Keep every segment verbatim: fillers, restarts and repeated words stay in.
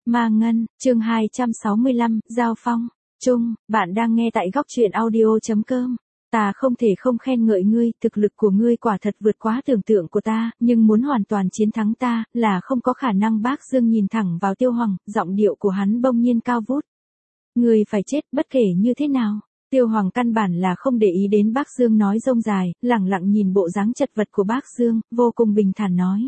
Ma Ngân, chương hai trăm sáu mươi lăm, Giao Phong. Trung, bạn đang nghe tại góc truyện audio.com. Ta không thể không khen ngợi ngươi, thực lực của ngươi quả thật vượt quá tưởng tượng của ta, nhưng muốn hoàn toàn chiến thắng ta, là không có khả năng. Bác Dương nhìn thẳng vào Tiêu Hoàng, giọng điệu của hắn bỗng nhiên cao vút. Ngươi phải chết, bất kể như thế nào. Tiêu Hoàng căn bản là không để ý đến Bác Dương nói rông dài, lẳng lặng nhìn bộ dáng chật vật của Bác Dương, vô cùng bình thản nói.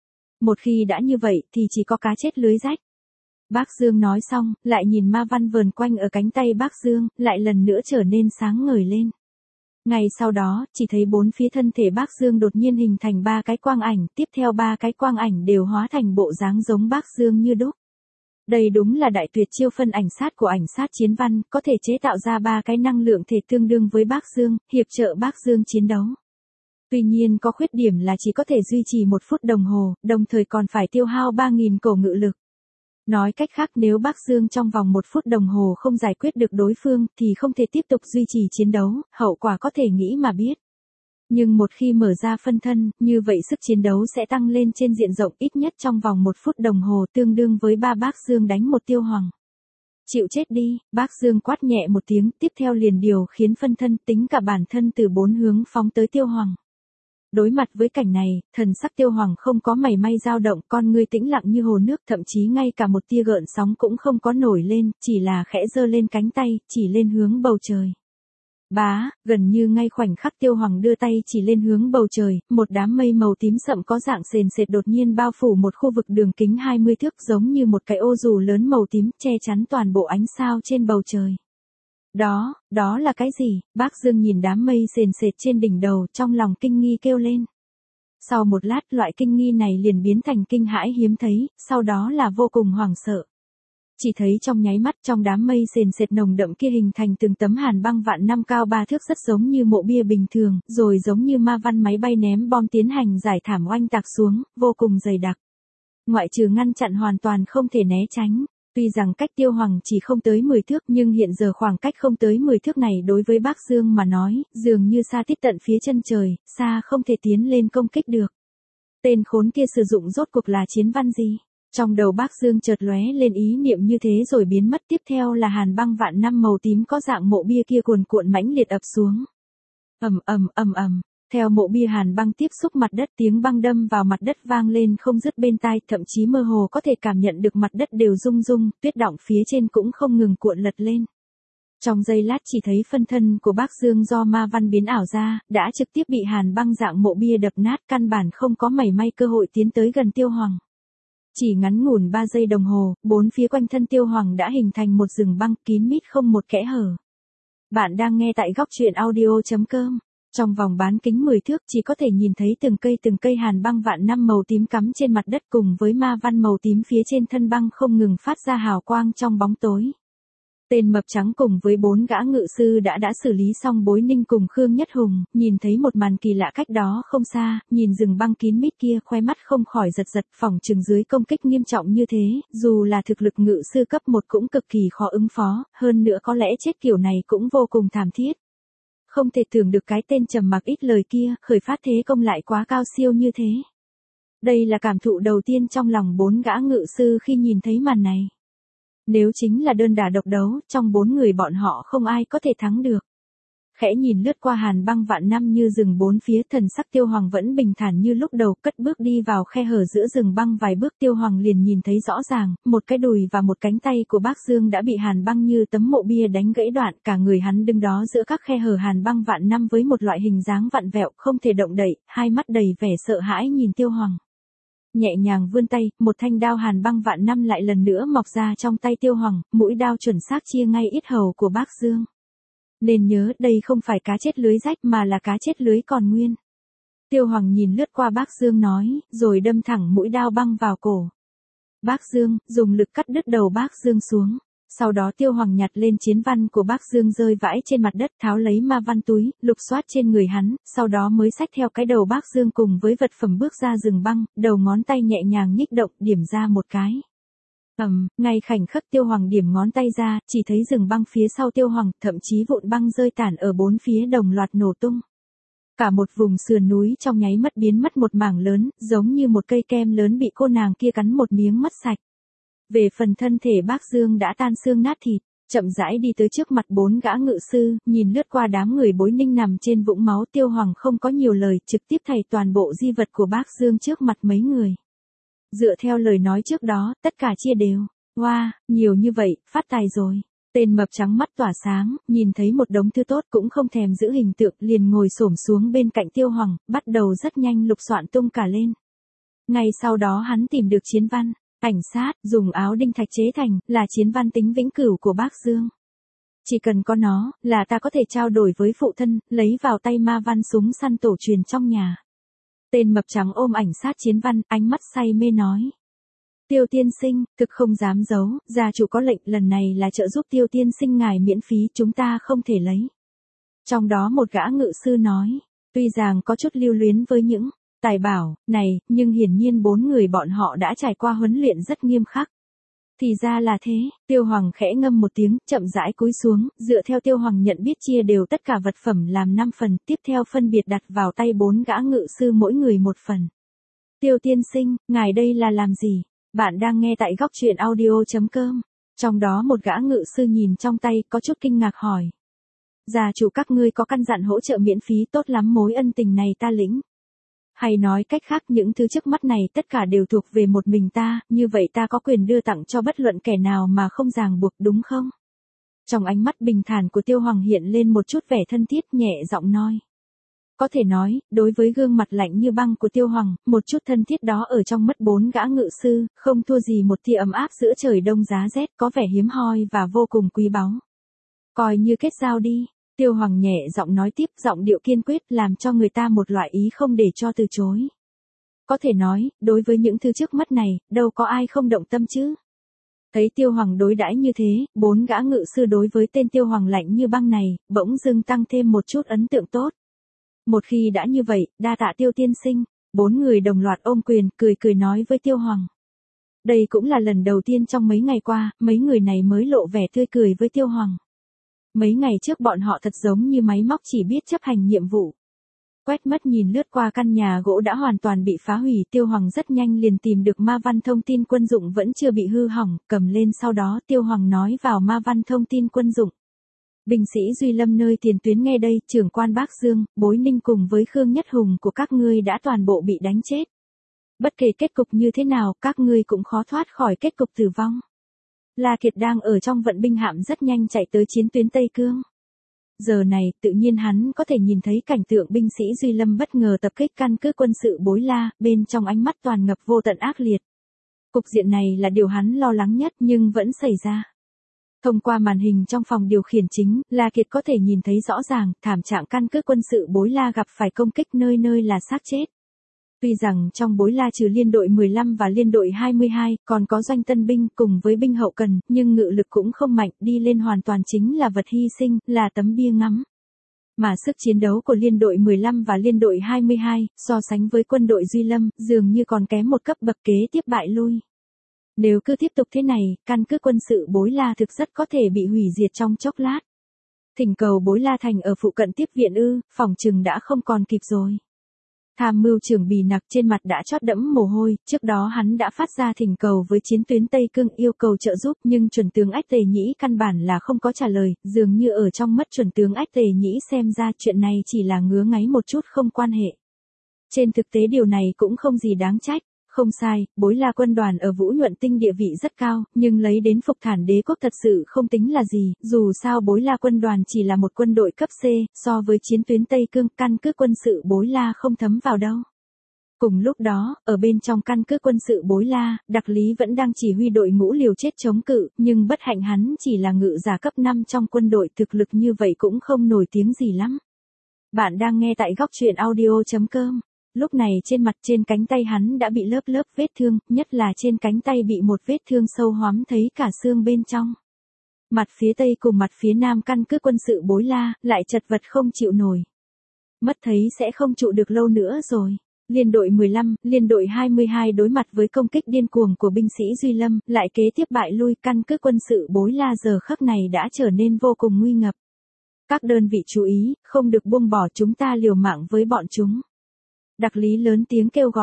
Một khi đã như vậy thì chỉ có cá chết lưới rách. Bác Dương nói xong, lại nhìn ma văn vờn quanh ở cánh tay Bác Dương, lại lần nữa trở nên sáng ngời lên. Ngay sau đó, chỉ thấy bốn phía thân thể Bác Dương đột nhiên hình thành ba cái quang ảnh, tiếp theo ba cái quang ảnh đều hóa thành bộ dáng giống Bác Dương như đúc. Đây đúng là đại tuyệt chiêu phân ảnh sát của ảnh sát chiến văn, có thể chế tạo ra ba cái năng lượng thể tương đương với Bác Dương, hiệp trợ Bác Dương chiến đấu. Tuy nhiên có khuyết điểm là chỉ có thể duy trì một phút đồng hồ, đồng thời còn phải tiêu hao ba nghìn cổ ngự lực. Nói cách khác, nếu Bác Dương trong vòng một phút đồng hồ không giải quyết được đối phương thì không thể tiếp tục duy trì chiến đấu, hậu quả có thể nghĩ mà biết. Nhưng một khi mở ra phân thân, như vậy sức chiến đấu sẽ tăng lên trên diện rộng, ít nhất trong vòng một phút đồng hồ, tương đương với ba Bác Dương đánh một Tiêu Hoàng. Chịu chết đi, Bác Dương quát nhẹ một tiếng, tiếp theo liền điều khiến phân thân tính cả bản thân từ bốn hướng phóng tới Tiêu Hoàng. Đối mặt với cảnh này, thần sắc Tiêu Hoàng không có mảy may dao động, con ngươi tĩnh lặng như hồ nước, thậm chí ngay cả một tia gợn sóng cũng không có nổi lên, chỉ là khẽ giơ lên cánh tay, chỉ lên hướng bầu trời. Bá, gần như ngay khoảnh khắc Tiêu Hoàng đưa tay chỉ lên hướng bầu trời, một đám mây màu tím sậm có dạng sền sệt đột nhiên bao phủ một khu vực đường kính hai mươi thước, giống như một cái ô dù lớn màu tím, che chắn toàn bộ ánh sao trên bầu trời. Đó, đó là cái gì? Bác Dương nhìn đám mây sền sệt trên đỉnh đầu, trong lòng kinh nghi kêu lên. Sau một lát, loại kinh nghi này liền biến thành kinh hãi hiếm thấy, sau đó là vô cùng hoảng sợ. Chỉ thấy trong nháy mắt, trong đám mây sền sệt nồng đậm kia hình thành từng tấm hàn băng vạn năm cao ba thước, rất giống như mộ bia bình thường, rồi giống như ma văn máy bay ném bom tiến hành giải thảm oanh tạc xuống, vô cùng dày đặc. Ngoại trừ ngăn chặn hoàn toàn không thể né tránh. Tuy rằng cách Tiêu Hoàng chỉ không tới mười thước, nhưng hiện giờ khoảng cách không tới mười thước này đối với Bác Dương mà nói, dường như xa tít tận phía chân trời, xa không thể tiến lên công kích được. Tên khốn kia sử dụng rốt cuộc là chiến văn gì? Trong đầu Bác Dương chợt lóe lên ý niệm như thế rồi biến mất, tiếp theo là hàn băng vạn năm màu tím có dạng mộ bia kia cuồn cuộn mãnh liệt ập xuống. Ầm ầm ầm ầm. Theo mộ bia hàn băng tiếp xúc mặt đất, tiếng băng đâm vào mặt đất vang lên không dứt bên tai, thậm chí mơ hồ có thể cảm nhận được mặt đất đều rung rung, tuyết đọng phía trên cũng không ngừng cuộn lật lên. Trong giây lát chỉ thấy phân thân của Bác Dương do ma văn biến ảo ra, đã trực tiếp bị hàn băng dạng mộ bia đập nát, căn bản không có mảy may cơ hội tiến tới gần Tiêu Hoàng. Chỉ ngắn ngủn ba giây đồng hồ, bốn phía quanh thân Tiêu Hoàng đã hình thành một rừng băng kín mít không một kẽ hở. Bạn đang nghe tại góc truyện audio.com. Trong vòng bán kính mười thước chỉ có thể nhìn thấy từng cây từng cây hàn băng vạn năm màu tím cắm trên mặt đất, cùng với ma văn màu tím phía trên thân băng không ngừng phát ra hào quang trong bóng tối. Tên mập trắng cùng với bốn gã ngự sư đã đã xử lý xong Bối Ninh cùng Khương Nhất Hùng, nhìn thấy một màn kỳ lạ cách đó không xa, nhìn rừng băng kín mít kia, khoe mắt không khỏi giật giật, phỏng chừng dưới công kích nghiêm trọng như thế, dù là thực lực ngự sư cấp một cũng cực kỳ khó ứng phó, hơn nữa có lẽ chết kiểu này cũng vô cùng thảm thiết. Không thể tưởng được cái tên trầm mặc ít lời kia, khởi phát thế công lại quá cao siêu như thế. Đây là cảm thụ đầu tiên trong lòng bốn gã ngự sư khi nhìn thấy màn này. Nếu chính là đơn đả độc đấu, trong bốn người bọn họ không ai có thể thắng được. Khẽ nhìn lướt qua hàn băng vạn năm như rừng bốn phía, thần sắc Tiêu Hoàng vẫn bình thản như lúc đầu, cất bước đi vào khe hở giữa rừng băng vài bước. Tiêu Hoàng liền nhìn thấy rõ ràng, một cái đùi và một cánh tay của Bác Dương đã bị hàn băng như tấm mộ bia đánh gãy đoạn, cả người hắn đứng đó giữa các khe hở hàn băng vạn năm với một loại hình dáng vặn vẹo, không thể động đậy, hai mắt đầy vẻ sợ hãi nhìn Tiêu Hoàng. Nhẹ nhàng vươn tay, một thanh đao hàn băng vạn năm lại lần nữa mọc ra trong tay Tiêu Hoàng, mũi đao chuẩn xác chia ngay yết hầu của Bác Dương. Nên nhớ, đây không phải cá chết lưới rách mà là cá chết lưới còn nguyên. Tiêu Hoàng nhìn lướt qua Bác Dương nói, rồi đâm thẳng mũi đao băng vào cổ Bác Dương, dùng lực cắt đứt đầu Bác Dương xuống. Sau đó Tiêu Hoàng nhặt lên chiến văn của Bác Dương rơi vãi trên mặt đất, tháo lấy ma văn túi, lục soát trên người hắn, sau đó mới xách theo cái đầu Bác Dương cùng với vật phẩm bước ra rừng băng, đầu ngón tay nhẹ nhàng nhích động, điểm ra một cái. Ầm, um, ngay khoảnh khắc Tiêu Hoàng điểm ngón tay ra, chỉ thấy rừng băng phía sau Tiêu Hoàng, thậm chí vụn băng rơi tản ở bốn phía đồng loạt nổ tung. Cả một vùng sườn núi trong nháy mắt biến mất một mảng lớn, giống như một cây kem lớn bị cô nàng kia cắn một miếng mất sạch. Về phần thân thể Bác Dương đã tan xương nát thịt, chậm rãi đi tới trước mặt bốn gã ngự sư, nhìn lướt qua đám người Bối Ninh nằm trên vũng máu, Tiêu Hoàng không có nhiều lời, trực tiếp thảy toàn bộ di vật của Bác Dương trước mặt mấy người. Dựa theo lời nói trước đó, tất cả chia đều. Wow, nhiều như vậy, phát tài rồi. Tên mập trắng mắt tỏa sáng, nhìn thấy một đống thư tốt cũng không thèm giữ hình tượng, liền ngồi xổm xuống bên cạnh Tiêu Hoàng, bắt đầu rất nhanh lục soạn tung cả lên. Ngay sau đó hắn tìm được chiến văn, ảnh sát, dùng áo đinh thạch chế thành, là chiến văn tính vĩnh cửu của Bác Dương. Chỉ cần có nó, là ta có thể trao đổi với phụ thân, lấy vào tay ma văn súng săn tổ truyền trong nhà. Tên mập trắng ôm ảnh sát chiến văn, ánh mắt say mê nói. Tiêu tiên sinh, thực không dám giấu, gia chủ có lệnh lần này là trợ giúp Tiêu tiên sinh ngài miễn phí, chúng ta không thể lấy. Trong đó một gã ngự sư nói, tuy rằng có chút lưu luyến với những tài bảo này, nhưng hiển nhiên bốn người bọn họ đã trải qua huấn luyện rất nghiêm khắc. Thì ra là thế, Tiêu Hoàng khẽ ngâm một tiếng, chậm rãi cúi xuống, dựa theo Tiêu Hoàng nhận biết chia đều tất cả vật phẩm làm năm phần, tiếp theo phân biệt đặt vào tay bốn gã ngự sư mỗi người một phần. Tiêu tiên sinh, ngài đây là làm gì? Bạn đang nghe tại góc truyện audio chấm com. Trong đó một gã ngự sư nhìn trong tay, có chút kinh ngạc hỏi. Gia chủ các ngươi có căn dặn hỗ trợ miễn phí, tốt lắm, mối ân tình này ta lĩnh. Hay nói cách khác, những thứ trước mắt này tất cả đều thuộc về một mình ta, như vậy ta có quyền đưa tặng cho bất luận kẻ nào mà không ràng buộc, đúng không? Trong ánh mắt bình thản của Tiêu Hoàng hiện lên một chút vẻ thân thiết, nhẹ giọng nói. Có thể nói, đối với gương mặt lạnh như băng của Tiêu Hoàng, một chút thân thiết đó ở trong mắt bốn gã ngự sư, không thua gì một tia ấm áp giữa trời đông giá rét, có vẻ hiếm hoi và vô cùng quý báu. Coi như kết giao đi. Tiêu Hoàng nhẹ giọng nói tiếp, giọng điệu kiên quyết, làm cho người ta một loại ý không để cho từ chối. Có thể nói, đối với những thứ trước mắt này, đâu có ai không động tâm chứ. Thấy Tiêu Hoàng đối đãi như thế, bốn gã ngự sư đối với tên Tiêu Hoàng lạnh như băng này, bỗng dưng tăng thêm một chút ấn tượng tốt. Một khi đã như vậy, đa tạ Tiêu tiên sinh, bốn người đồng loạt ôm quyền, cười cười nói với Tiêu Hoàng. Đây cũng là lần đầu tiên trong mấy ngày qua, mấy người này mới lộ vẻ tươi cười với Tiêu Hoàng. Mấy ngày trước bọn họ thật giống như máy móc chỉ biết chấp hành nhiệm vụ. Quét mắt nhìn lướt qua căn nhà gỗ đã hoàn toàn bị phá hủy, Tiêu Hoàng rất nhanh liền tìm được ma văn thông tin quân dụng vẫn chưa bị hư hỏng, cầm lên sau đó Tiêu Hoàng nói vào ma văn thông tin quân dụng. Binh sĩ Duy Lâm nơi tiền tuyến nghe đây, trưởng quan Bác Dương, Bối Ninh cùng với Khương Nhất Hùng của các ngươi đã toàn bộ bị đánh chết. Bất kể kết cục như thế nào, các ngươi cũng khó thoát khỏi kết cục tử vong. La Kiệt đang ở trong vận binh hạm rất nhanh chạy tới chiến tuyến Tây Cương. Giờ này, tự nhiên hắn có thể nhìn thấy cảnh tượng binh sĩ Duy Lâm bất ngờ tập kích căn cứ quân sự Bối La, bên trong ánh mắt toàn ngập vô tận ác liệt. Cục diện này là điều hắn lo lắng nhất nhưng vẫn xảy ra. Thông qua màn hình trong phòng điều khiển chính, La Kiệt có thể nhìn thấy rõ ràng, thảm trạng căn cứ quân sự Bối La gặp phải công kích nơi nơi là xác chết. Tuy rằng trong Bối La trừ liên đội mười lăm và liên đội hai mươi hai, còn có doanh tân binh cùng với binh hậu cần, nhưng ngự lực cũng không mạnh, đi lên hoàn toàn chính là vật hy sinh, là tấm bia ngắm. Mà sức chiến đấu của liên đội mười lăm và liên đội hai mươi hai, so sánh với quân đội Duy Lâm, dường như còn kém một cấp bậc, kế tiếp bại lui. Nếu cứ tiếp tục thế này, căn cứ quân sự Bối La thực rất có thể bị hủy diệt trong chốc lát. Thỉnh cầu Bối La thành ở phụ cận tiếp viện ư, phòng trừng đã không còn kịp rồi. Tham mưu trưởng Bì Nặc trên mặt đã chót đẫm mồ hôi, trước đó hắn đã phát ra thỉnh cầu với chiến tuyến Tây Cương yêu cầu trợ giúp, nhưng chuẩn tướng Ách Tề Nhĩ căn bản là không có trả lời, dường như ở trong mắt chuẩn tướng Ách Tề Nhĩ xem ra chuyện này chỉ là ngứa ngáy một chút, không quan hệ. Trên thực tế điều này cũng không gì đáng trách. Không sai, Bối La quân đoàn ở Vũ Nhuận Tinh địa vị rất cao, nhưng lấy đến Phục Thản Đế quốc thật sự không tính là gì, dù sao Bối La quân đoàn chỉ là một quân đội cấp C, so với chiến tuyến Tây Cương, căn cứ quân sự Bối La không thấm vào đâu. Cùng lúc đó, ở bên trong căn cứ quân sự Bối La, Đặc Lý vẫn đang chỉ huy đội ngũ liều chết chống cự, nhưng bất hạnh hắn chỉ là ngự giả cấp năm trong quân đội, thực lực như vậy cũng không nổi tiếng gì lắm. Bạn đang nghe tại góc truyện audio chấm com. Lúc này trên mặt trên cánh tay hắn đã bị lớp lớp vết thương, nhất là trên cánh tay bị một vết thương sâu hoắm thấy cả xương bên trong. Mặt phía tây cùng mặt phía nam căn cứ quân sự Bối La, lại chật vật không chịu nổi. Mất thấy sẽ không trụ được lâu nữa rồi. Liên đội mười lăm, liên đội hai mươi hai đối mặt với công kích điên cuồng của binh sĩ Duy Lâm, lại kế tiếp bại lui, căn cứ quân sự Bối La giờ khắc này đã trở nên vô cùng nguy ngập. Các đơn vị chú ý, không được buông bỏ, chúng ta liều mạng với bọn chúng. Đặc Lý lớn tiếng kêu gọi.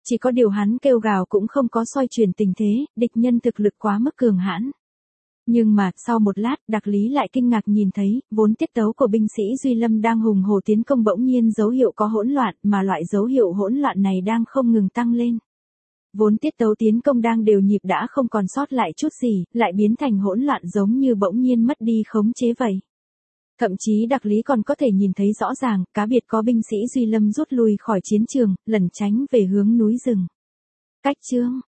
Chỉ có điều hắn kêu gào cũng không có xoay chuyển tình thế, địch nhân thực lực quá mức cường hãn. Nhưng mà, sau một lát, Đạc Lý lại kinh ngạc nhìn thấy, vốn tiết tấu của binh sĩ Duy Lâm đang hùng hổ tiến công bỗng nhiên dấu hiệu có hỗn loạn, mà loại dấu hiệu hỗn loạn này đang không ngừng tăng lên. Vốn tiết tấu tiến công đang đều nhịp đã không còn sót lại chút gì, lại biến thành hỗn loạn giống như bỗng nhiên mất đi khống chế vậy. Thậm chí Đạc Lý còn có thể nhìn thấy rõ ràng, cá biệt có binh sĩ Duy Lâm rút lui khỏi chiến trường, lẩn tránh về hướng núi rừng. Cách chương